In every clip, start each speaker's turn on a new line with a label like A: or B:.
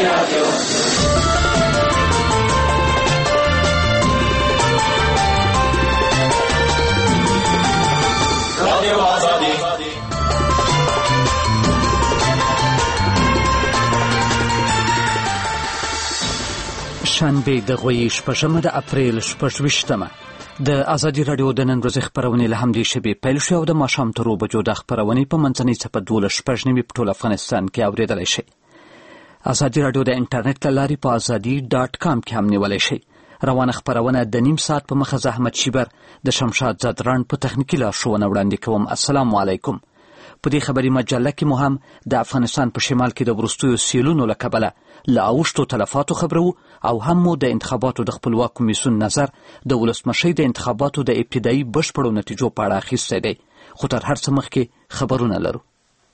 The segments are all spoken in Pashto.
A: شنبه د غوي شپږمه د اپریل 28مه د ازادي رادیو د نن ورځې خبرونه له همدې شبي پیل شو او د ماښام تر 2 بجو د خبرونه په منځنۍ څپه 12:15 په ټول افغانستان کې اوریدلای شئ. ازادي رادیو د انټرنیټ له لارې په azadi.com کې هم نیولای شئ. روانه خبرونه د نیم ساعت په مخه زحمت شیبر د شمشاد زدران په تخنیکی لارښوونه وړاندې کوم. السلام علیکم. په دې خبري مجله کې مو هم د افغانستان په شمال کې د ورستیو سیلونو له کبله له اوښتو تلفاتو خبرو او هم مو د انتخاباتو د خپلواک کمیسیون نظر د ولسمشۍ د انتخاباتو د ابتدایي بشپړو نتیجو په اړه اخیستی دی. خو تر هر څه مخکې خبرونه لرو.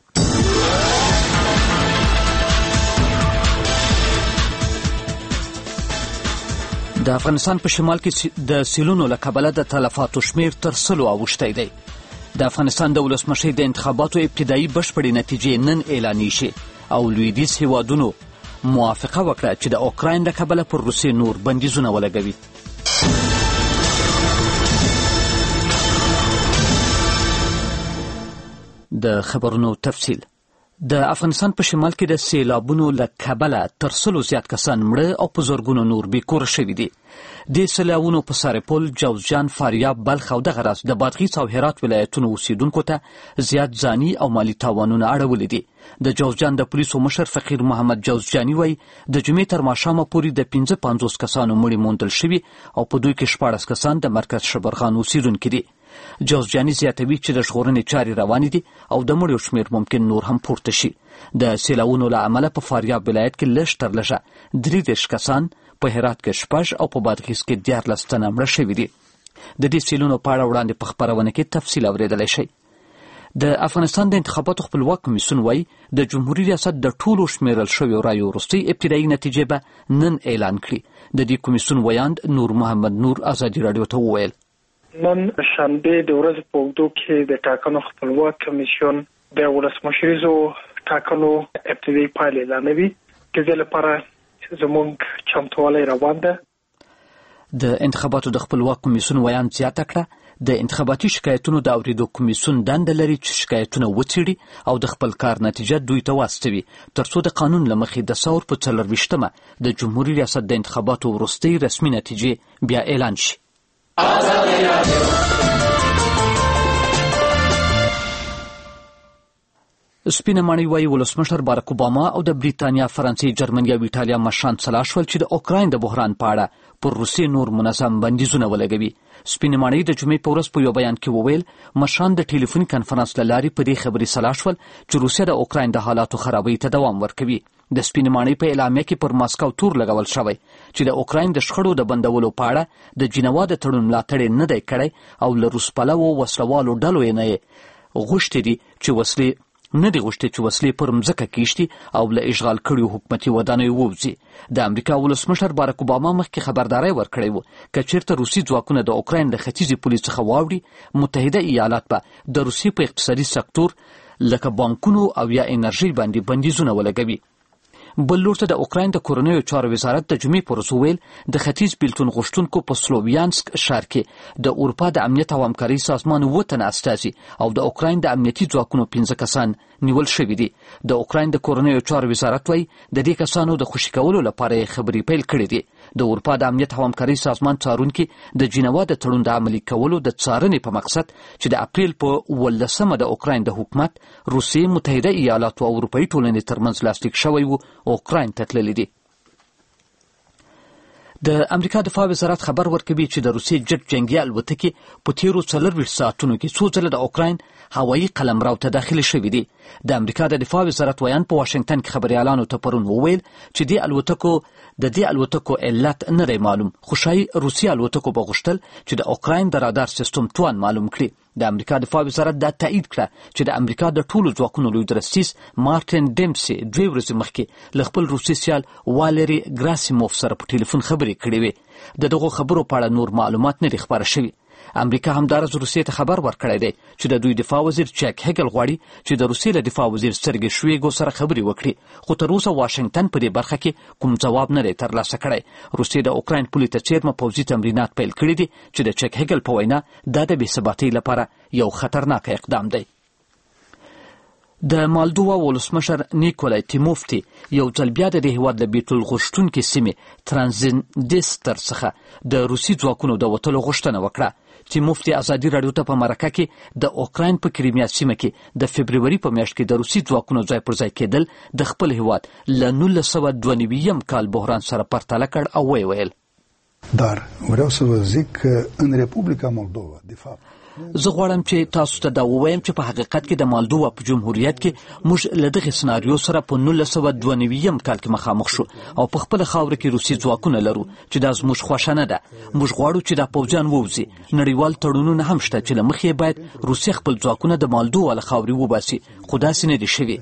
A: د افغانستان په شمال کې د سیلونو له کبله د تلفاتو شمیر تر 100 اوښتی دی. د افغانستان د ولسمشۍ د انتخاباتو ابتدایي بشپړې نتیجې نن اعلانې شي او لویدیځ هیوادونو موافقه وکړه چې د اوکراین له کبله پر روسیې نور بندیزونه ولګوي. د خبرونو تفصیل. د افغانستان په شمال کې د سیلابونو له کبله تر 100 زیات کسان مړه او په زرګونو نور بېکوره شوي دي. د سیلابونو په سرپل، جوزجان، فاریاب، بلخ او دغه راز د بادغیس او هرات ولایتونو اوسیدونکو ته زیات ځاني او مالی تاوانونه اړولي دي. د جوزجان د پولیسو مشر فقیر محمد جوزجاني وایي د جمعې تر ماښامه پورې د 55 کسانو مړي موندل شوي او په دوی کې 14 کسان د مرکز شبرغان اوسیدونکي دي. جوزجاني زیاتوي چې د ژغورنې چارې روانې دي او د مړیو شمیر ممکن نور هم پورته شي. د سیلابونو له امله په فاریاب ولایت کې لږ تر لږه 33 کسان، په هرات کې 6 او په بادغیس کې 14 تنه مړه شوي دي. د دې سیلونو په اړه وړاندې په خبرونه کې تفصیل اوریدلی شئ. د افغانستان د انتخاباتو خپلواک کمیسیون وایي د جمهوریت ریاست د ټولو شمیرل شویو رایو وروستۍ ابتدایي نتیجې به نن اعلان کړي. د دې کمیسیون ویاند نور محمد نور ازادي رادیو ته وویل
B: نن شنبه د ورځې په اوږدو کې د ټاکنو خپلواک کمیسیون د ولسمشریزو ټاکنو ابتدایي پایلې اعلانوي. د دې لپاره زموږ چمتووالی روان ده.
A: د انتخاباتو د خپلواک کمیسیون ویاند زیاته کړه د انتخاباتي شکایتونو د اوریدو کمیسیون دنده لري چې شکایتونه وڅېړي او د خپل کار نتیجه دوی ته واستوي ترڅو د قانون له مخې د ثور په 24مه د جمهوریت ریاست د انتخاباتو وروستۍ رسمي نتیجې بیا اعلان شي. سپینه ماڼۍ وایي ولسمشر بارک اوباما او د بریتانیا، فرانسې، جرمني او ایټالیا مشران سلا شول چې د اوکراین د بحران په اړه پر روسیې نور منظم بندیزونه ولګوي. سپینه ماڼۍ د جمعې په ورځ په یو بیان کې وویل مشران د ټلیفوني کنفرانس له لارې په دې خبرې سلا شول چې روسیه د اوکراین د حالاتو خرابۍ ته دوام ورکوي. د سپینې ماڼۍ په اعلامیه کې پر ماسکو تور لګول شوی چې د اوکراین د شخړو د بندولو په اړه د جنیوا د تړون ملاتړ نه دی کړی او له روس پلوو وسلوالو ډلو یې نه غوښتي دي چې وسلې پر مځکه کیشتي او له اشغال کړیو حکومتي ودانیو ووځي. د امریکا ولسمشر بارک اوباما مخکې خبرداری ورکړی و که چیرته روسي ځواکونه د اوکراین د ختیځې پولې څخه واوړي متحده ایالات به د روسیې په اقتصادي سکتور لکه بانکونو او یا انرژي باندې بندیزونه ولګوي. بل لور ته د اوکراین د کورنیو چارو وزارت د جمعې په ورځ وویل د ختیځ بیلتون غوښتونکو په سلوویانسک ښار کې د اروپا د امنیت او همکارۍ سازمان 7 تنه استازي او د اوکراین د امنیتي ځواکونو 15 کسان نیول شوي دي. د اوکراین د کورنیو چارو وزارت وایي د دې کسانو د خوشي کولو لپاره خبرې پیل کړې دي. د اروپا د امنیت او همکارۍ سازمان څارونکي د جنیوا د تړون د عملي کولو د څارنې په مقصد چې د اپریل په 18مه د اوکراین د حکومت، روسیې، متحده ایالاتو او اروپایي ټولنې ترمنځ لاسلیک شوی و اوکراین ته تللی دي. د امریکا دفاع وزارت خبر ورکوي چې د روسیې جټ جنگي الوتکې په تیرو 24 ساعتونو کې څو ځله د اوکراین هوایي قلمرو ته داخل شوي دي. د امریکا د دفاع وزارت ویان په واشنگټن کې خبريالانو ته پرون وویل چې د دې الوتکو علت نه دی معلوم، خو شایي روسي الوتکو به غوښتل چې د اوکراین د رادار سیستم توان معلوم کړي. د امریکا دفاع وزارت دا تایید کړه چې د امریکا د ټولو ځواکونو لوی درستیز مارټین ډیمسي 2 ورځې مخکې له خپل روسي سیال والری ګراسیموف سره په ټلیفون خبرې کړې وې. دغه خبرو په اړه نور معلومات نه دي خبره شوي. امریکا همدارس روسیې ته خبر ورکړی دی چې د دوی دفاع وزیر چک هګل غواړي چې د روسیې له دفاع وزیر سرګی شویګو سره خبرې وکړي، خو تر اوسه واشنگټن په دې برخه کې کوم ځواب نه دی ترلاسه کړی. روسیې د اوکراین پولې ته څیرمه پوځي تمرینات پیل کړي دي چې د چک هګل په وینا دا د بېثباتۍ لپاره یو خطرناک اقدام دی. د مالدووا ولسمشر نیکولای تیموفتی یو ځل بیا د هیواد له بیټل غوښتونکې سیمې ترانزنډستر څخه د روسي ځواکونو د وتلو غوښتنه وکړه. تیموفتی ازادي راډیو ته په مرکه کې د اوکراین په کریمیا سیمه کې د فبروري په میاشت کې د روسي ځواکونو ځای پر ځای کېدل د خپل هیواد له 1992 کال بحران سره پرتله کړ او ویل
C: Dar vreau să vă zic că în Republica Moldova, de fapt,
A: زه غواړم چې تاسو ته دا ووایم چې په حقیقت کې د مالدووا په جمهوریت کې موږ له دغه سناریو سره په 1992 کال کې مخامخ شو او په خپل خاور کې روسي ځواکونه لرو چې دا زموږ خوښه نه ده. موږ غواړو چې دا پوځیان ووځي. نړیوال تړونونه هم شته چې له مخې باید روسي خپل ځواکونه د مالدووا له خاورې وباسي، خو داسې نه دي شوي.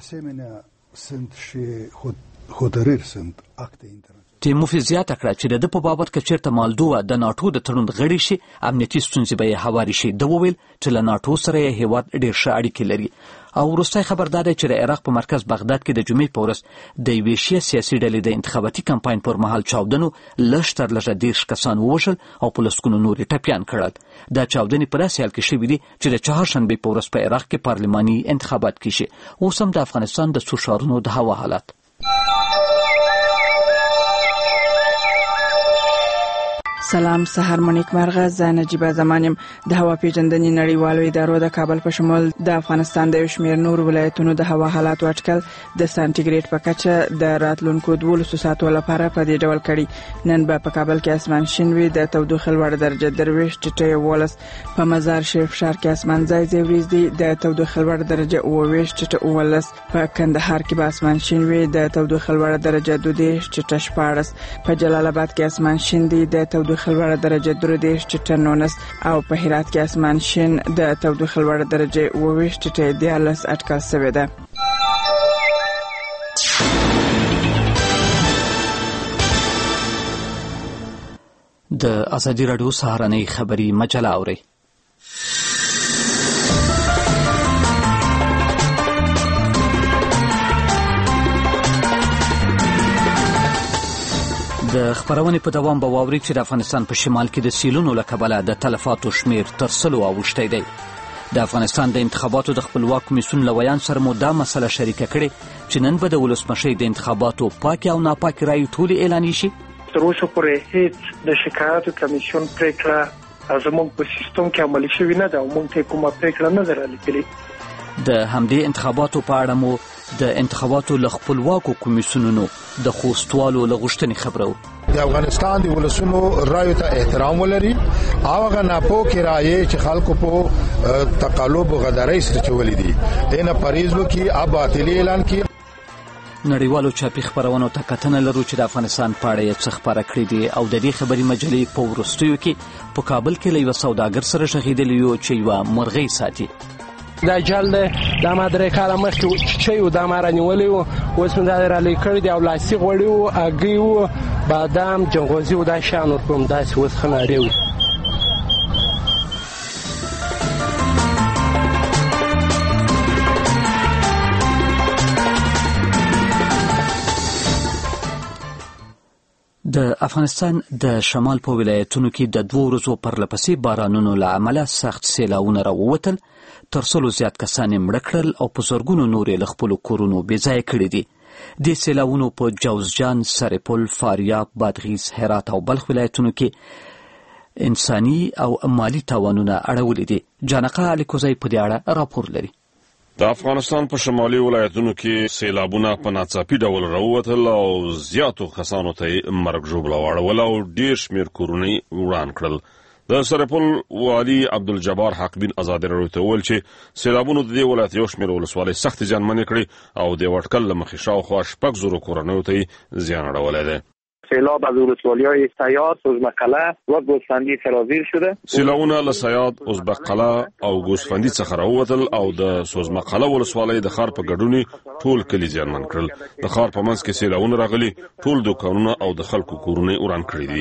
A: تیموفی زیاته کړه چې د ده په بابت که چېرته مالدووا د ناټو د تړون غړی شي، امنیتي ستونزې به یې هوارې شي. ده وویل چې له ناټو سره یې هیواد ډېر ښه اړیکې لري. او وروستی خبر دا دی چې د عراق په مرکز بغداد کې د جمعې په ورځ د یوې شیعه سیاسي ډلې د انتخاباتي کمپاین پر مهال چاودنو لږ تر لږه 10 کسان ووژل او په لسګونو نور یې ټپیان کړل. دا چاودنې په داسې حال کې شوي دي چې د چهارشنبې په ورځ په عراق کې پارلماني انتخابات کیږي. اوس هم د افغانستان د څو ښارونو د هوا حالات.
D: سلام، سحر مونیک مرغه، زه نجیبه زمانیم. د هوا پیژندنې نړیوالو ادارو د کابل په شمول د افغانستان د یو شمېر نور ولایتونو د هوا حالات اټکل د سانتیګریډ په کچه د راتلونکو 12 ساعتو لپاره په دې ډول کړي. نن به په کابل کې اسمان شین وي، د تودوخې لوړه درجه 23 ټیټه 11، په مزار شریف ښار کې اسمان ځای ځای وریځ دي، د تودوخې لوړه درجه 28 ټیټه 19، په کندهار کې به اسمان شین وي، د تودوخې لوړه درجه 22 ټیټه 14، په جلال آباد کې اسمان شین دي، د تودوخې لوړه درجه 23 ټیټه 19، او په هرات کې اسمان شین، د تودوخې لوړه درجه 22 ټیټه 14 اټکل شوې ده.
A: د ازادي راډیو سهارنۍ خبري مجله اورئ. د خبرونې په دوام به واورئ چې د افغانستان په شمال کې د سیلونو له کبله د تلفاتو شمیر تر 100 اوښتی دی. د افغانستان د انتخاباتو د خپلواک کمیسیون له ویان سره مو دا مسله شریکه کړې چې نن به د ولسمشۍ د انتخاباتو پاکې او ناپاکې رایې ټولې اعلانې شي.
B: تر اوسه پورې هیڅ د شکایاتو کمیسیون پریکړه زموږ په سیستم کې عملي شوې نه ده او موږ ته کومه پریکړه نه ده رالیکلې.
A: د همدې انتخاباتو په اړه مو د انتخاباتو له خپلواکو کمیسیونونو د خوستوالو له غوښتنې خبرو.
E: د افغانستان د ولسونو رایو ته احترام ولري او هغه ناپوهې رایې چې خلکو په تقلب او غدارۍ سره چولې دي دینه پریز وکړي او باطلي اعلان کړي.
A: نړیوالو چاپي خبرونو ته کتنه لرو چې د افغانستان په اړه یې څه خبره کړې دي او د دې خبري مجلې په وروستیو کې په کابل کې له یوه سوداګر سره ښخېدلی یو چې یوه مرغۍ ساتي.
F: دا جال دی، دا ما 3 کاله مخکې چی و دا ما رانیولی و، اوس مې دا رالی کړی دی او لاسي غوړي و، هګۍ و، بادام، جنغوزي و، دا شیان ورکوم داسې اوس ښه نارې و.
A: د افغانستان د شمال په ولایتونو کې د 2 ورځو پرلپسې بارانونو له امله سخت سیلاونه راووتل، تر 100 زیات کسان یې مړه کړل او په زرګونو نور یې له خپلو کورونو بېځایه کړي دي. دې سیلاونو په جوزجان، سرپل، فاریاب، بادغیس، هرات او بلخ ولایتونو کې انساني او مالی تاوانونه اړولي دي. جانقه الیکوزی په دې اړه راپور لري.
G: د افغانستان په شمالي ولایتونو کې سیلابونه په ناڅاپي ډول راووتل او زیاتو کسانو ته مرګ ژوبله واړول او ډېر شمېر کورونه وران کړل. د سرپل والي عبدالجبار حقبین ازادي راډیو ته وویل چې سیلابونو د دې ولایت یو شمېر ولسوالۍ سختې زیانمنې کړې او د وټکل له مخې شاوخوا 600 کورنیو ته زیان اړولی دی.
H: سیلاب از ولسوالی‌های صیاد، ازبک‌قلعه و گوسفندی سرازیر شده.
G: سیلابونه له صیاد، ازبک‌قلعه او گوسفندی څخه راووتل او د سوزمقلعه ولسوالۍ د ښار په ګډون ټول کلي زیانمن کړل. د ښار په منځ کې سیلابونه راغلي، ټول دوکانونه او د خلکو کورونه وران کړي دي.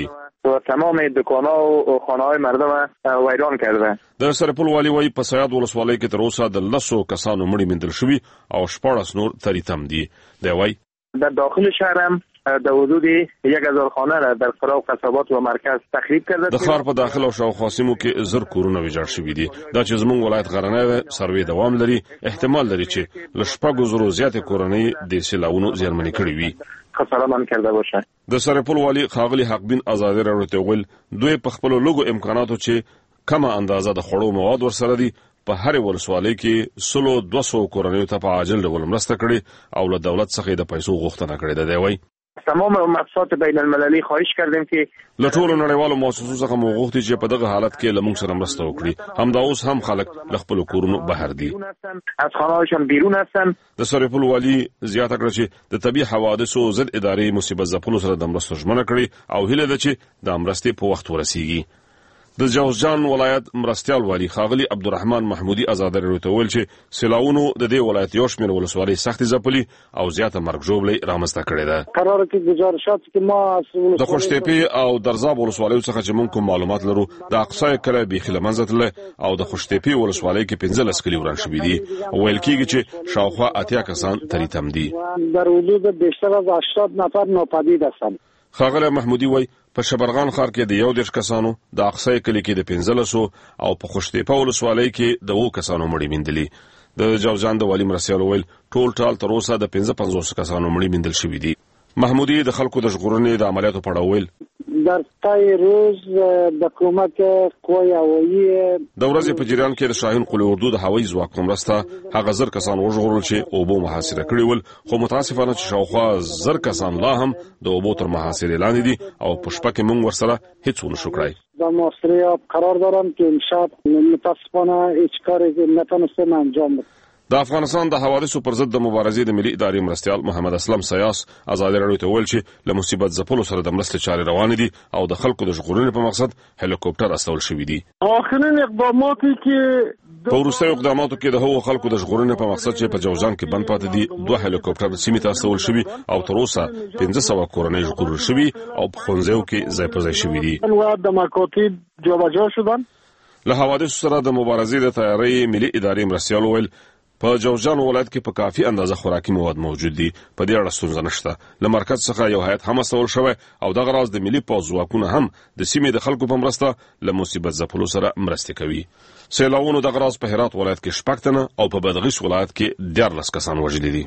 H: و تمام دکان‌ها و خانه‌های مردم ویران کرده.
G: د سرپل والی وایي په سیاد ولسوالۍ کې تر اوسه د 10 کسانو مړي موندل شوي او 14 نور تریتم دي. دی وایي
H: در داخل شهرم در حدود 1000 خانه را در فراو قصبات و مرکز تخریب کرده.
G: د ښار په داخل او شاوخوا سیمو کې زر کورونه ویجاړ شوي دي. دا چې زموږ ولایت غرنی سروې دوام لري، احتمال لري چې له 6,000 زیاتې کورنۍ د سیلاونو زیانمنې کړې وي.
H: خساره من کرده باشه.
G: د سرپل والی ښاغلي حقبین ازادي راډیو ته ویل دوی په خپل لوګو امکاناتو چې کمه اندازه د خړو مواد ورسره دي په هر ولسوالۍ کې 200 کورنیو ته په عاجل ډول مرسته کړې او له دولت څخه د پیسو غوښتنه کړې ده. دی وایي
H: تمام مؤسسات بین المللي خواهش کردیم که
G: له ټولو نړیوالو مؤسسو څخه مو غوښتي چې په دغه حالت کې له موږ سره مرسته وکړي. همدا اوس هم خلک له خپل کورونو بهر دي،
H: از خانه‌هاشون بیرون هستن.
G: د سرپل والی زیاته کړه چې د طبي حوادثو ضد ادارې مصیبت ځپلو سره د مرستو ژمنه کړې او هیله ده چې د مرستې په وخت ورسیږي. د جوزجان ولایت مرستیال والی ښاغلي عبدالرحمن محمودي ازادي راډیو ته ویل چې سیلاونو د دې ولایت یو شمېر ولسوالۍ سختې ځپلي او زیاته مرګ ژوبلې رامنځته کړې ده.
I: قراره کې گزارشات کې ما
G: د خوشتېپې او درزاب ولسوالیو څخه چې موږ کوم معلومات لرو د اقصی کلی بیخي له منځه تللی او د خوشتېپې ولسوالۍ کې 15 کلي وران شوي دي. ویل کېږي چې شاوخوا 80 کسان تریتم دي.
I: در حدود بیشتر از 80 نفر ناپدید هستند.
G: ښاغلی محمودي وایي په شبرغان ښار کې د 11 کسانو، د اقصی کلي کې د 15 او په خوشتېپه ولسوالۍ کې د 2 کسانو مړي موندلي. د جوزجان د والي مرستیال ویل ټول ټال تر اوسه د 55 کسانو مړي موندل شوي دي. محمودي د خلکو د ژغورنې د عملیاتو په اړه ویل
I: در طی روز د کمک قوای هوایي
G: د ورځې په جریان کې د شاهین قلعه اردو د هوایي ځواک مرسته هغه زر کسان وژغورل چې اوبو محاصره کړي ول، خو متاسفانه چې شاوخوا زر کسان لا هم د اوبو تر محاصرې لاندې دي او په شپه کې موږ ورسره هیڅ ونشو کړای.
I: در محاصره قرار دارم که امشب متاسفانه هیچ کاری نتونستیم انجام بدیم.
G: د افغانستان د حوادثو پر ضد د مبارزې د ملي ادارې مرستیال محمد اسلم سیاس ازادي راډیو ته ویل چې له مصیبت ځپلو سره د مرستې چارې روانې دي او د خلکو د ژغورنې په مقصد هلیکوپټر استول شوي دي.
I: آخرین اقداماتی که
G: په وروستیو اقداماتو کې د هغو خلکو د ژغورنې په مقصد چې په جوزجان کې بند پاتې دي 2 هلیکوپټر سیمې ته استول شوي او تر اوسه 1500 کورنۍ ژغورل شوي او په ښوونځیو کې ځای په ځای شوي دي.
I: د مکاتب جابجا شدن.
G: له حوادثو سره د مبارزې د تیارۍ ملي ادارې مرستیال ویل په جوزجان ولایت کې په کافي اندازه خوراکي مواد موجود دي. په دې اړه ستونزه نشته. له مرکز څخه یو هیئت هم استول شوی او دغه راز د ملي پوځ ځواکونه هم د سیمې د خلکو په مرسته له مصیبت ځپلو سره مرستې کوي. سیلاوونو دغه راز په هرات ولایت کې 6 تنه او په بادغیس ولایت کې 14 کسان وژلي دي.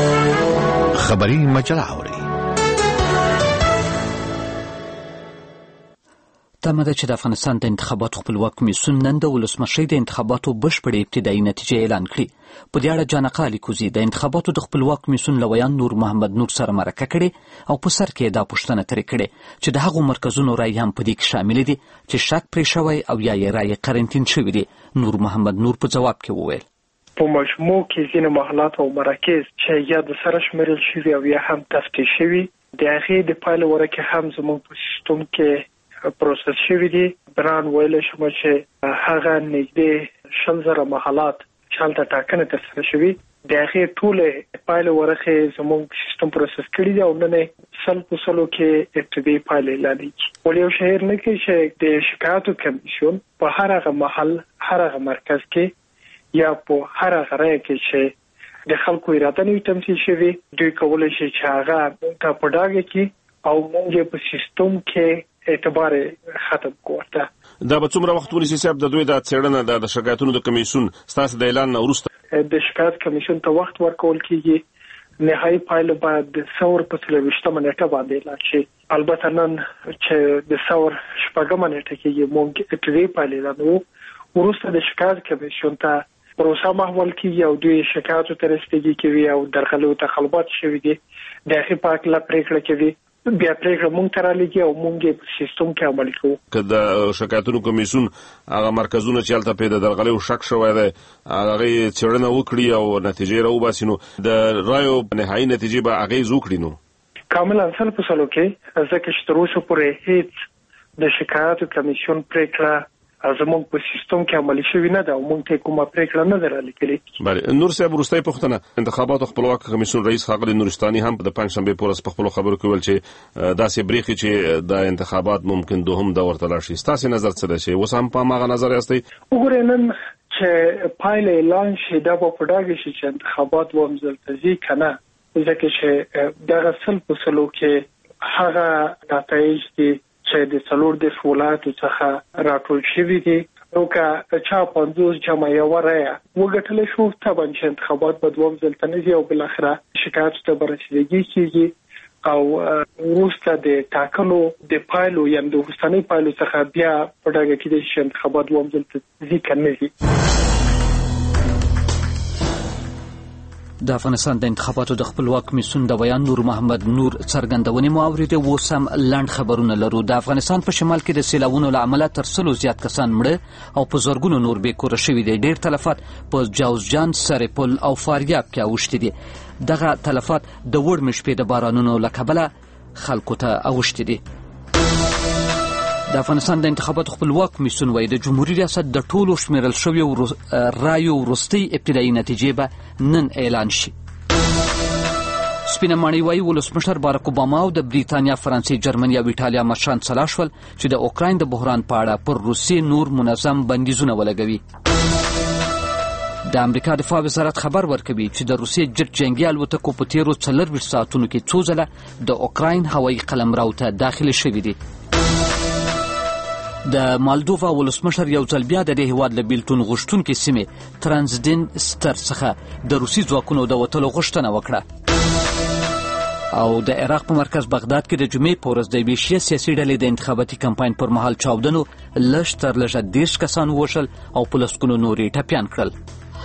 J: خبري مجله اوري
A: تمه ده چې د افغانستان د انتخاباتو خپلواک کمیسیون نن د ولسمشرۍ د انتخاباتو بشپړې ابتدایي نتیجې اعلان کړې. په دې اړه جانقه لیکوزي د انتخاباتو د خپلواک کمیسیون لویان نور محمد نور سره مرکه کړې او په سر کې دا پوښتنه ترې کړې چې د هغو مرکزونو رای هم په دې کې شامل دي چې شک پرې شوی او یا یې رای قرنټین شوی دي. نور محمد نور په جواب کې وویل
B: په مجموع کې ځینې محلات او مراکز چې یا د سره شمیرل شوي او یا هم تفتیش شوي د هغې د پایلې ورکې هم زموږ په سیستم کې پروسس شوي دي. بران ویلی شم چې هغه نږدې 100,000 محلات چې هلته ټاکنې ترسره شوي د هغې ټولې پایلې ورکې زموږ سیستم پروسس کړي دي او نن یې 100% کې ابتدایي پایلې اعلان کړي. ولې یو شی هېر نه کړي چې د شکایاتو کمیسیون په هر هغه محل هر هغه مرکز کې یا په هر هغه رای کې چې د خلکو اراده نه وي تمثیل شوي دوی کولی شي چې هغه موږ ته په ډاګه کړي او موږ یې په سیستم کې اعتبار ختم کوته.
G: دا به څومره وخت ونیسي صاحب د دوی د څېړنه د شکایتونو د کمیسیون ستاسو د اعلان نه وروسته
B: د شکایت کمیسیون ته وخت ورکول کیږي؟ نهایي پایله باید د ثور په 23 نیټه باندې اعلان شي. البته نن چې د ثور 4 نیټه کې موږ ابتدایي پایله اعلانوو وروسته د شکایت کمیسیون ته پروسه محول کیږي او دوی شکایتو ته رسیدګي کوي او درغلو تخلبات شوي دي د هغې په هکله پرېکړه کوي. بیا پرېکړه مونږ ته رالیږي او مونږ یې په سیستم کې عملي کوو.
G: که د شکایتونو کمیسیون هغه مرکزونه چې هلته پرې د درغلیو شک شوی دی هغې څېړنه وکړي او نتیجې راوباسي نو د رایو نهایي نتیجې به اغېز وکړي. نو
B: کاملا 100% کې ځکه چې تر اوسه پورې هیڅ د شکایتو کمیسیون پرېکړه زموږ په سیستم کې عملي شوی نه ده او موږ ته کومه پریکړه نه ده لیکلې.
G: بله نور صاحب وروستۍ پوښتنه انتخاباتو خپلواک کمیسیون رئیس ښاغلی نورستاني هم د پنځشنبې په ورځ په خپلو خبرو کې ویل چې داسې بریښي چې د انتخابات ممکن دوهم دور ته لاړ شي. ستاسې نظر څه دی چې اوس هم په هماغه نظر یاستئ؟
B: وګورئ نن چې پایله اعلان شي دا به په ډاګه شي چې انتخابات دوهم ځل ته ځي که نه، ځکه چې دغه سل په سلو کې هغه نتایج دي چې د 40 ولایتو څخه راټول شوي دي. نو که چا 50 جمع یو رایه وګټلی شو طبعا چې انتخابات به دوهم ځل ته نه ځي او بالاخره شکایت ته به رسیدګي کېږي او وروسته د ټاکنو د پایلو یا د وروستنۍ پایلو څخه بیا په ډاګه کېدای شي چې انتخابات دوهم ځل ته ځي که نه ځي.
A: د افغانستان د انتخاباتو د خپلواک کمیسیون د بیان نور محمد نور څرګندونې مو اورېدې. اوس هم لنډ خبرونه لرو. د افغانستان په شمال کې د سیلابونو له امله تر 100 زیات کسان مړه او په زرګونو نور بې کوره شوي دي. ډېر تلفات په جوزجان، سرپل او فاریاب کې اوښتي دي. دغه تلفات د وړمې شپې د بارانونو له کبله خلکو ته اوښتي دي. د افغانستان د انتخاباتو خپلواک کمیسیون وايي د جمهوریت ریاست د ټولو شمیرل شویو رایو وروستۍ ابتدایي نتیجې به نن اعلان شي. سپینه ماڼۍ وايي ولسمشر بارک اوباما او د بریتانیا، فرانسې، جرمني او ایټالیا مشران سلا شول چې د اوکراین د بحران په اړه پر روسیې نور منظم بندیزونه ولګوي. د امریکا دفاع وزارت خبر ورکوي چې د روسیې جټ جنگي الوتکو په تیرو 24 ساعتونو کې څو ځله د اوکراین هوایي قلمرو ته داخل شوي دي. د مالدووا ولسمشر یو ځل بیا د دې هیواد له بیلتون غوښتونکې سیمې ترانزنیستر څخه د روسي ځواکونو د وتلو غوښتنه وکړه. او د عراق په مرکز بغداد کې د جمعې په ورځ د یوې شیعه سیاسي ډلې د انتخاباتي کمپاین پر مهال چاودنو لږ تر لږه 30 کسان ووژل او په لسګونو نور یې ټپیان کړل.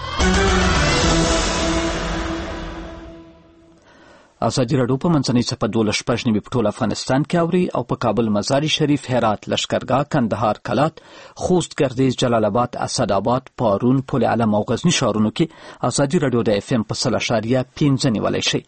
A: ازادي راډیو په منځنۍ څپه 12 په ټول افغانستان کې اوري او په کابل، مزار شریف، هرات، لشکرګاه، کندهار، کلات، خوست، ګردیز، جلال آباد، اسداباد، پارون، پل علم او غزنی ښارونو کې ازادي راډیو د FM په 100.5 نیولای شي.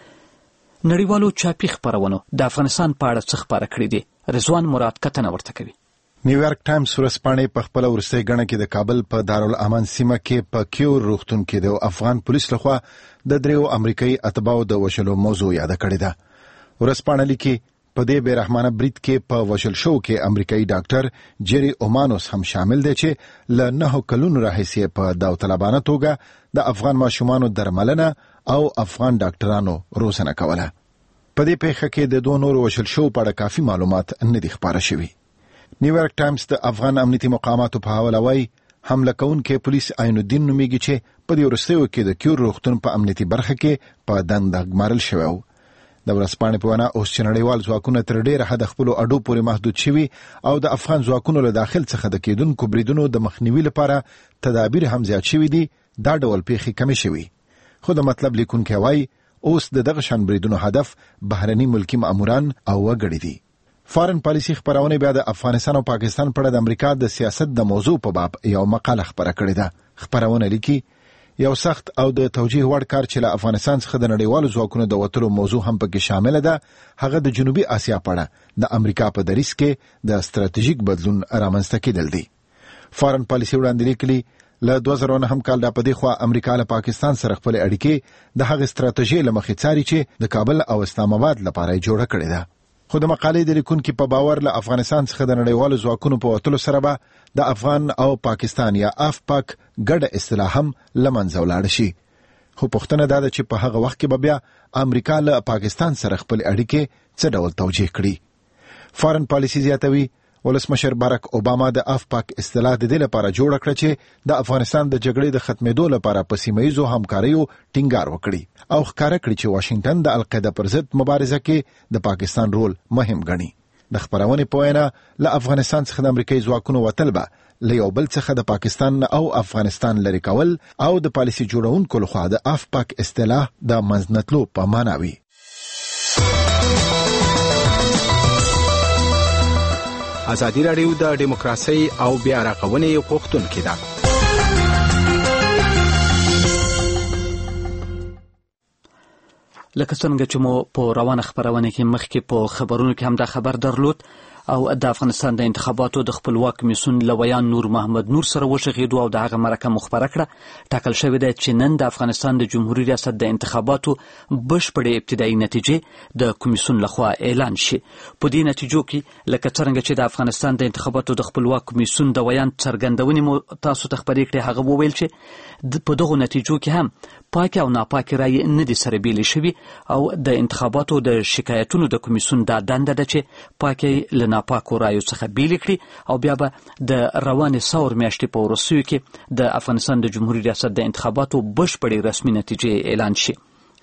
A: نړیوالو چاپی خبرونو د افغانستان په اړه څه خبره کړې دي؟ رضوان مراد کتنه ورته کوي.
K: نیویارک ټایمز ورځپاڼې په خپل ورستۍ غڼه کې د کابل په دارالامان سیمه کې په کیور روغتون کې د افغان پولیس لخوا د دریو امریکایي اتباعو د وشلو موضوع یاد کړې ده. ورځپاڼه لیکي په دې بیرحمانه برید کې په وشل شو کې امریکایي ډاکټر جيري اومانوس هم شامل دی چې ل 9 کلونو راهیسې په داوطلبانه توګه د افغان ماشومانو درملنه او افغان ډاکټرانو روزنه کوله. په دې پیښه کې د دوه نورو وشل شو په اړه کافي معلومات نه دي خبره شوي. نیویارک ټایمز د افغان امنیتي مقاماتو په حواله وايي حمله کوونکي پولیس عین الدین نومیږي چې په دې ورستیو کې د کیور روغتون په امنیتي برخه کې په دنده ګمارل شوی و. د ورځپاڼې په وینا اوس چې نړیوال ځواکونه تر ډېره حده خپلو اډو پورې محدود شوي او د افغان ځواکونو له داخل څخه د کېدونکو بریدونو د مخنیوي لپاره تدابیر هم زیات شوي دي، دا ډول پیښې کمې شوي. خو د مطلب لیکونکی وايي اوس د دغه شان بریدونو هدف بهرني ملکی ماموران او وګړي دي. فارن پالیسی خبرونه بیا د افغانستان او پاکستان په اړه د امریکا د سیاست د موضوع په باب یو مقاله خبره کړې ده. خبرونه لیکي یو سخت او د توجیه وړ کار چې له افغانستان څخه د نړیوالو ځواکونو د وتلو موضوع هم پکې شامل ده، هغه د جنوبي اسیا په اړه د امریکا په دریځ کې د ستراتیژیک بدلون رامنځته کېدل دي. فارن پالیسی وړاندې لیکلي له 2009 کال د پدې خوا امریکا له پاکستان سره خپل اړیکې د هغه ستراتیژي لمخې څاري چې د کابل او اسلام آباد لپاره جوړه کړې ده. خو د مقالې د لیکونکو په باور له افغانستان څخه د نړیوالو ځواکونو په وتلو سره به د افغان او پاکستان یا افپاک ګډه اصطلاح هم لمنځه ولاړ شي. خو پوښتنه دا ده چې په هغه وخت کې به بیا امریکا له پاکستان سره خپل اړیکې څه ډول توجیه کړي. فارن پالیسی زیاتوي ولسمشر بارک اوباما د افپاک اصطلاح د دې لپاره جوړ کړ چې د افغانستان د جګړې د ختمېدو لپاره په سیمه‌ییزو همکاریو ټینګار وکړي او ښکاره کړي چې واشنگټن د القاعده پر ضد مبارزه کې د پاکستان رول مهم ګڼي. د خبرونې په وینا له افغانستان څخه د امریکایي ځواکونو وتل به له یو بل څخه د پاکستان او افغانستان لري کول او د پالیسي جوړونکو لخوا د افپاک اصطلاح د منځنتلو په معنا وي.
L: ازادي راډیو د دیموکراسي او بیا راغونې غوښتونکې ده.
A: لکه څنګه چې مو په روانه خبرونه کې مخکې په خبرونو کې هم دا خبر درلود، او د افغانستان د انتخاباتو د خپلواک کمیسیون لویان نور محمد نور سره وشغېدو او دغه مرکه مخبره کړه. ټاکل شوې ده چې نن د افغانستان د جمهوریت ریاست د انتخاباتو بشپړې ابتدایي نتیجې د کمیسیون لخوا اعلان شي. په دې نتیجو کې لکه څرنګه چې د افغانستان د انتخاباتو د خپلواک کمیسیون د ویان څرګندونې مو تاسو ته خبرې کړې، هغه وویل چې په دغو نتیجو کې هم پاکه او ناپاکه رای نه دي سره بیلې شوي او د انتخاباتو د شکایتونو د کمیسیون دا دنده ده چې پاکه له ناپاکو رایو څخه بیلې کړي او بیا به د روانې ثور میاشتې په وروستیو کې د افغانستان د جمهوریت ریاست د انتخاباتو بشپړې رسمي نتیجې اعلان شي.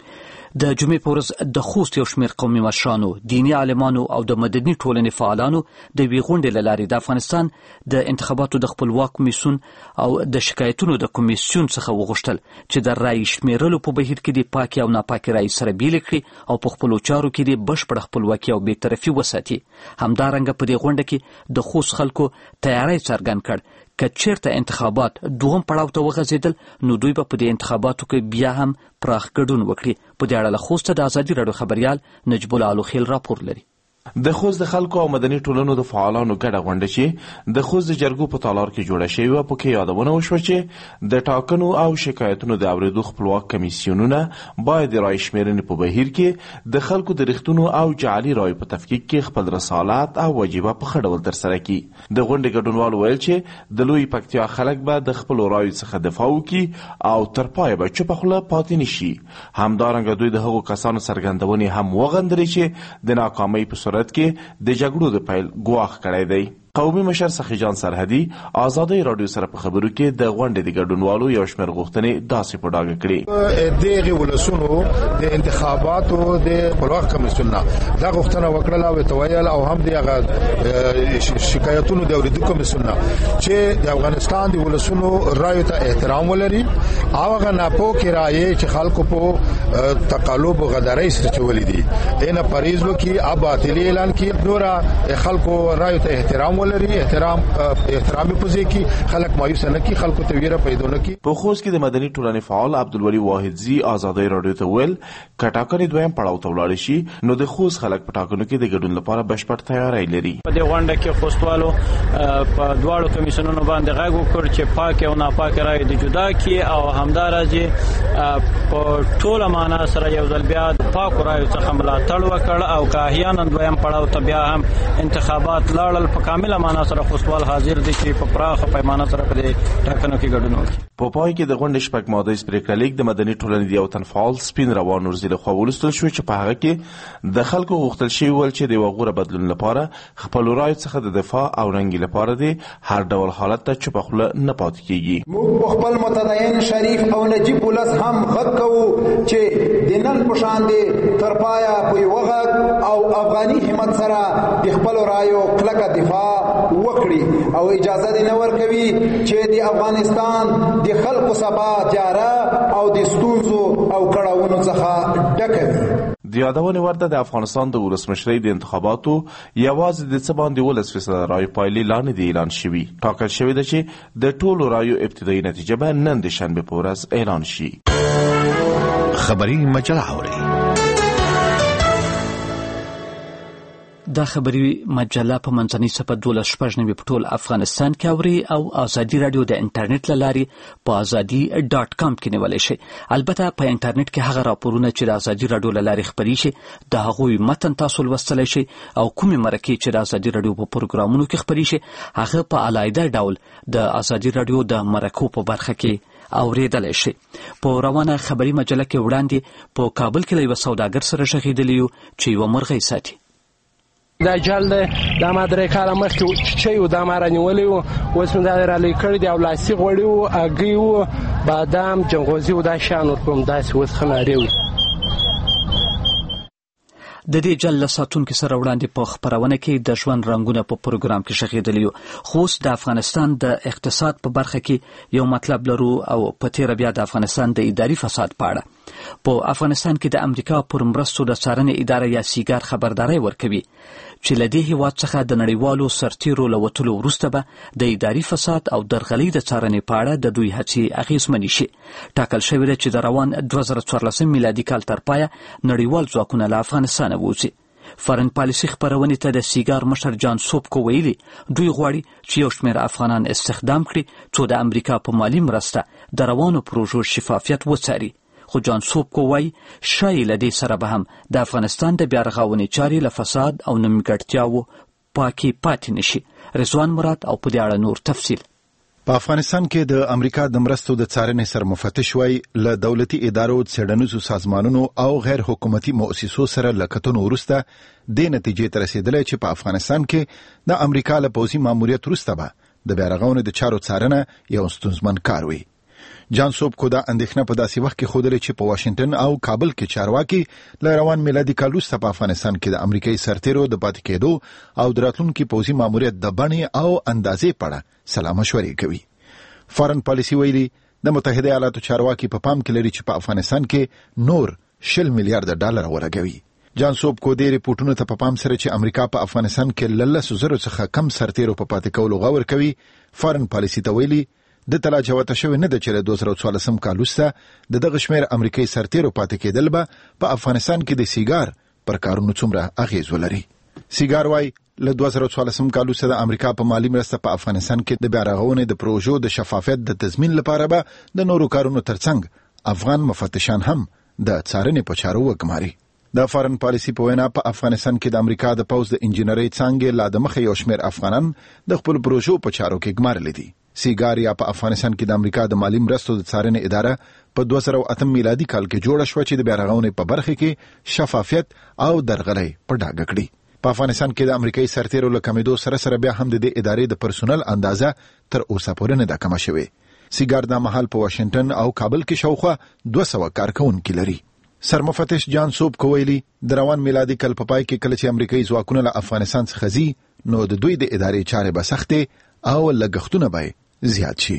A: د جمعې په ورځ د خوست یو شمېر قومي مشرانو، دیني عالمانو او د مدني ټولنې فعالانو د یوې غونډې له لارې د افغانستان د انتخاباتو د خپلواک کمیسیون او د شکایتونو د کمیسیون څخه وغوښتل چې د رای شمیرلو په بهیر کې د پاکې او ناپاکې رای سره بیلې کړي او په خپلو چارو کې د بشپړه خپلواکي او بېطرفي وساتي. همدارنګه په دې غونډه کې د خوست خلکو تیاری څرګند کړ که چیرته انتخابات دوهم پړاو ته وغځېدل نو دوی به په دې انتخاباتو کې بیا هم پراخ ګډون وکړي. په دې اړه له خوسته د ازادي راډیو خبریال نجیب الله الوخیل راپور لري.
M: د خوست د خلکو او مدني ټولنو د فعالانو ګډه غونډه چې د خوست د جرګو په تالار کې جوړه شوې وه، په کې یادونه وشوه چې د ټاکنو او شکایتونو د اورېدو خپلواک کمیسیونونه باید د رای شمیرنې په بهیر کې د خلکو د رښتونو او جعلي رایو په تفکیک کې خپل رسالت او وجیبه په ښه ډول ترسره کړي. د غونډې ګډونوالو ویل چې د لوی پکتیا خلک به د خپلو رایو څخه دفاع وکړي او تر پایه به چوپه خوله پاتې نه شي. همدارنګه دوی د هغو کسانو څرګندونې هم وغندرې چې د ناکامۍ په صورت کې د جګړو د پیل ګواښ کړی دی. قومي مشر سخي جان سرحدي آزادۍ راډیو سره په خبرو کې د غونډې د ګډونوالو یو شمېر غوښتنې داسې په ډاګه کړې.
E: دغه ولسونو د انتخاباتو د خپلواک کمیسیون نه دا غوښتنه وکړه او تویل او هم د شکایتونو د اوریدو کمیسیون نه چې د افغانستان د ولسونو رایو ته احترام ولري او هغه ناپوهه رایې چې خلکو په تقلب او غدارۍ سره چولې دي نه پریز وکي اب باطل اعلان کی نورا خلکو رایو ته احترام ولري احترام پوزي کی خلک مایوس نه کی خلکو ته ویره پیدا نه کی.
M: په خوست کې د مدني ټولنې فعال عبدالولي واحدزي آزادۍ راډیو ته ویل کټاکنې دویم پړاو ته ولاړ شي نو د خوست خلک په ټاکنو کې د ګډون لپاره بشپړ تیاری لري.
N: په دې غونډه کې خوستوالو په دواړو کمیسیونونو باندې غږ وکړ چې پاک او ناپاک رای د جدا کی او همدارنګه په ټوله معنا سره یو ځل بیا د پاک رای څخه ملاتړ وکړ او که احیانا دویم پړاو ته بیا هم انتخابات لاړل په کامل معنا سره خوستوال حاضر دي چې په پراخه پیمانه سره په ټاکنو کې ګډون وکړي.
M: په پای کې د غونډې شپږ ماده پریکړه لیک د مدني ټولنې د یو تن فعال سپین روان نورزي له خوا ولوستل شو چې په هغه کې د خلکو غوښتل شوي ول چې د وغوره بدلون لپاره خپل رایو څخه د دفاع او رنګي لپاره دي هر ډول حالت ته چوپه خوله نه پاتې کیږي.
O: موږ خپل متدین شریف او نجیب ولس هم غږ کوو چې د نن په شان دي تر پایا په یو غږ او افغاني همت سره د خپل رایو کلکه دفاع وکړي او اجازه دې نه ورکوي چې د افغانستان د خلکو سبا تیاره او د ستونزو او کړاوونو څخه ډکه وي.
M: د یادونې ورته د افغانستان د ولسمشرۍ د انتخاباتو یوازې د څه باندې 10% رایو پایلې لا نه دي اعلان شوي. ټاکل شوې ده چې د ټولو رایو ابتدایي نتیجه به نن د شنبې په ورځ اعلان شي.
J: خبري مجله اوري.
A: دا خبري مجله په منځنۍ صفحه 12 په ټول افغانستان کې اوري او ازادي رادیو د انټرنیټ له لارې په azadi.com کې نیولای شي. البته په انټرنیټ کې هغه راپورونه چې د ازادي رادیو له لارې خبري شي د هغوی متن تاسو لوستلای شي او کومې مرکې چې د ازادي رادیو په پروګرامونو کې خبري شي هغه په علایده ډول د ازادي رادیو د مرکو په برخه کې اوریدلای شي. په روانه خبري مجله کې وړاندې په کابل کې یو سوداګر سره شهیدلی چې یو مرغۍ ساتي.
F: دا جال د ما درې کاله مخکې چې یو د ما رانیولې وو اوس مې دا رالې کړی دی او لاسي غوړي وو هګۍ وو بادام جنغوزي وو دا شیان ورکوم داسې اوس ښه نارې وو.
A: د دې جل ساتونکو سره وړاندې په خبرونه کې د ژوند رنگونه په پروګرام کې شهیدلی خو د افغانستان د اقتصاد په برخه کې یو مطلب لرو او په تیر بیا د افغانستان د اداري فساد په اړه. په افغانستان کې د امریکا پر مرستو د څارنې اداره یا سیګار خبرداري ورکوي چې له دې هیواد څخه د نړیوالو سرتیرو له وتلو وروسته به د اداري فساد او درغلۍ د څارنې په اړه د دوی هڅې اغېزمنې شي. ټاکل شوې ده چې د روان 2014 میلادي کال تر پایه نړیوال ځواکونه له افغانستان ووځي. فارن پالیسي خبرونې ته د سیګار مشر جان سوبکو ویلي دوی غواړي چې یو شمېر افغانان استخدام کړي څو د امریکا په مالي مرسته د روانو پروژو شفافیت وڅاري. خو جان سوبکو وایي شایي له دې سره به هم د افغانستان د بیا رغونې چارې له فساد او نیمګړتیاوو پاکې پاتې نشي. رضوان مراد او په دې اړه نور تفصیل.
K: په افغانستان کې د امریکا د مرستو د څارنې سرمفتش وای له دولتي ادارو، څېړنیزو سازمانونو او غیر حکومتي مؤسسو سره له کتنو وروسته دې نتیجې ته رسېدلی چې په افغانستان کې د امریکا له پوځي ماموریت وروسته به د بیا رغونې د چارو څارنه یو ستونزمن کار وي. جان سوبکو دا اندېښنه په داسې وخت کې ښودلې چې په واشنګټن او کابل کې چارواکي له روان میلادي کال وروسته په افغانستان کې د امریکایي سرتیرو د پاتې کېدو او د راتلونکي پوځي ماموریت د بڼې او اندازې په اړه سلا مشورې کوي. فارن پالیسي ویلي د متحده ایالاتو چارواکي په پام کې لري چې په افغانستان کې نور 10 میلیارډ ډالر ولګوي. جان سوبکو د ریپورتونو ته په پام سره چې امریکا په افغانستان کې له 100,000 څخه کم سرتیرو په پاتې کولو غور کوي، فارن پالیسي ته ویلي د تلا جوته شوی نه د چې 2014 کال وروسته د دغه شمېر امریکایي سرتیرو پاتې کېدل به په افغانستان کې د سیګار پر کارونو څومره اغیز ولري. سیګار وای له 2014 کال وروسته د امریکا په مالي مرسته په افغانستان کې د بیا رغونې د پروژو د شفافیت د تضمین لپاره به د نورو کارونو ترڅنګ افغان مفتشان هم د څارنې په چارو وګماري. د فارن پالیسي په وینا په افغانستان کې د امریکا د پوځ د انجینرۍ څانګې لا د مخه یو شمېر افغانان د خپل پروژو په چارو کې ګمارلي دي. سیګار یا په افغانستان کې د امریکا د مالي مرستو د څارنې اداره په 2008 میلادي کال کې جوړه شوه چې د بیا رغونې په برخه کې شفافیت او درغلۍ په ډاګه کړي. په افغانستان کې د امریکایي سرتیرو له کمیدو سره بیا هم د دې ادارې د پرسونل اندازه تر اوسه پورې نه ده کمه شوې. سیګار دا مهال په واشنګټن او کابل کې شاوخوا 200 کارکونکي لري. سرمفتش جان سوبکو ویلي د روان میلادي کال په پای کې کله چې امریکایي ځواکونه له افغانستان څخه ځي نو د دوی د ادارې چارې به سختې او لګښتونه به زیات شي.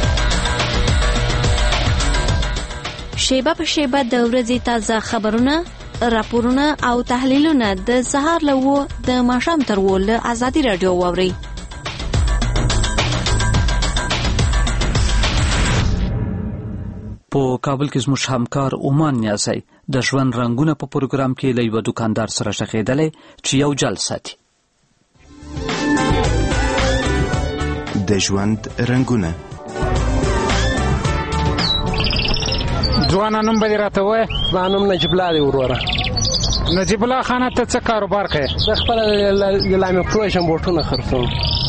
P: شیبه په شیبه د ورځې تازه خبرونه، راپورونه او تحلیلونه د سهار له 9 د ماښام تر 10 له ازادي رادیو واورئ.
A: په کابل کې زموږ همکار عمان نیازی د ژوند رنگونه په پروګرام کې له یو دکاندار سره شخېدلی چې یو جل ساتي.
Q: د ژوند رنگونه
R: ځوانه نوم به دې راته ووایه؟
F: زما نوم نجیب الله دی وروره.
R: نجیب الله خانه ته څه کاروبار کوې؟
F: زه خپله د لامې پروژن بوټونه خرڅوم.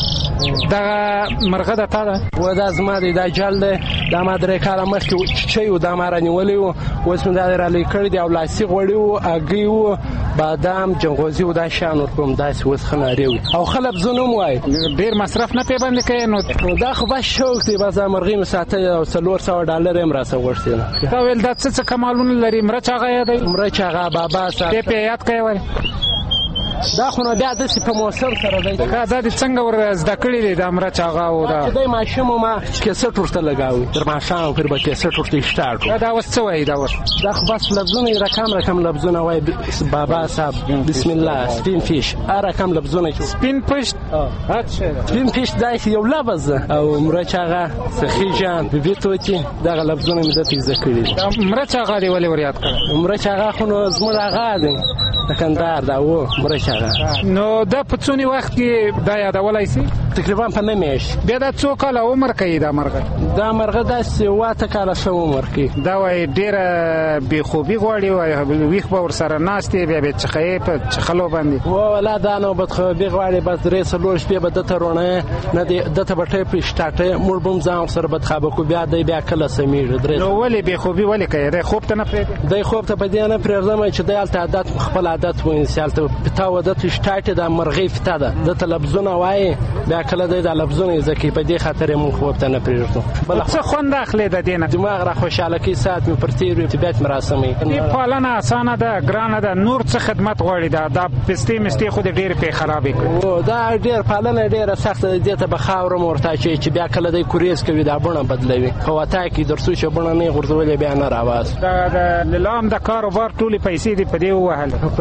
R: دغه مرغه د تا ده؟
F: و دا زما دی، دا جل دی. دا ما 3 کاله مخکې چیچی و، دا ما رانیولی و، اوس مې دا رالې کړی دی او لاسي غوړي و، هګۍ و، بادام، جنغوزي و، دا شیان ورکوم. داسې اوس ښه نارې وي او ښه لفظونه هم وایي.
R: ډېر مصرف نه پرې باندې کوې؟
F: نو دا خو بس شوق دی. بس دا مرغۍ مې ساتلې او 400 ډالر یې هم راڅخه غوښتي ده.
R: تا ویل دا څه کمالونه لري؟ مرچ هغه یادوي؟
F: مرچ هغه بابا صاحب
R: دې پې یاد کوې ولې؟
F: دا خو نو بیا داسې په موسم سره دی.
R: دا دې څنګه ور زده کړي دي دا مرچ هغه او دا؟
F: چې دی ماشوم ما کیسټ ورته لګاوي، تر ماښام پورې به کیسټ ورته سټارټ.
R: دا اوس څه وایي؟ دا
F: خو بس لفظونه یې رقم لفظونه وایي. بابا صاحب، بسم الله، سپین فیش، رقم لفظونه.
R: سپین پشت؟
F: سپین فیش داسې یو لفظ ده. او مرچ هغه، سخي جان، بیبي توتي، دغه لفظونه مې درته زده کړي دي.
R: مرچ هغه دې ولې ور یاد کړه؟
F: مرچ هغه خو نو زموږ هغه دی دکاندار دا و مرچ هغه.
R: نو دا په څونی وخت کې دا یادولای شي؟
F: تقریبا په میاشت.
R: بیا دا څو کاله عمر کوي دا مرغه؟
F: دا مرغه داسې 8 کاله شو عمر کوي.
R: دا وایي ډېره بېخوبي غواړي، وایي ویښ به ورسره ناست یې، بیا به چخې په چخلو باندې.
F: ولا دا نو بدخوبي غواړي، بس 3-4 شپې به دته رونه نه دی، دته به ټیپ شټاټه موږ بم ځان سره بدخابه کو، بیا دی بیا کله سمیږي.
R: نو ولې بېخوبي ولې کوي؟ دی خوب ته نه پرېږدي؟
F: دی خوب ته په دې نه پرېږدم چې دی هلته عادت خپل عادت ویني، هلته پتا ودته شټاټه د مرغۍ فتا ده، دته لفظونه وایي، بیا کله دی دا لفظونه یې ځکه په دې خاطر یې مونږ خوب ته نه پرېږدو.
R: څه خوند اخلې د دې نه؟
F: دماغ را خوشحاله کوي، ساعت مې پر تېر وي، طبیعت مې راسموي.
R: دې پالنه اسانه ده ګرانه ده؟ نور څه خدمت غواړي؟ دا پستې مستې خو دې ډېرې پې خرابې کړي.
F: دا ډېر پالنه ډېره سخته ده. دې ته به خاوره م ورته اچوي چې بیا کله دی کوریز کوي دا بڼه بدلوي، په وطا کې در څو چې بڼه نه یې غورځولې بیا نه راواس.
R: د لیلام د کاروبار ټولې پیسې دې په دې ووهلې؟
F: په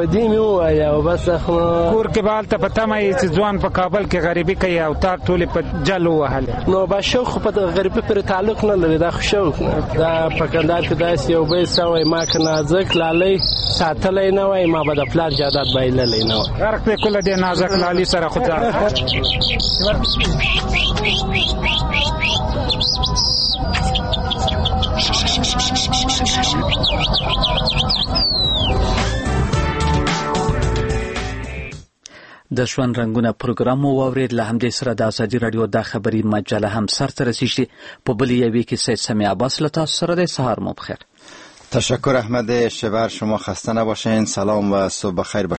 F: بدی مې ووایه او بس
R: کور کې به هلته په تمه یې چې ځوان په کابل کې غریبي کوي او تا ټولې په جل ووهلې.
F: نو بس شوق خو په غریبي پورې تعلق نه لري، دا خو شوق دا په کندهار کې داسې یو بی سوی ما که نازک لالۍ ساتلی نه وای ما به د پلار جایداد بایللی نه وای.
R: غرق دی کله دې نازک لالي سره خو
A: د ژوند رنګونه پروګرام مو واورید. له همدې سره د ازادي راډیو د خبري مجله هم سرته رسیږي. په بلې یوې کې سید سمیع عباس له تاسو سره دی. سهار مو بخیر.
S: تشکر احمد شبر، شما خسته نباشین. سلام و صبح بخیر.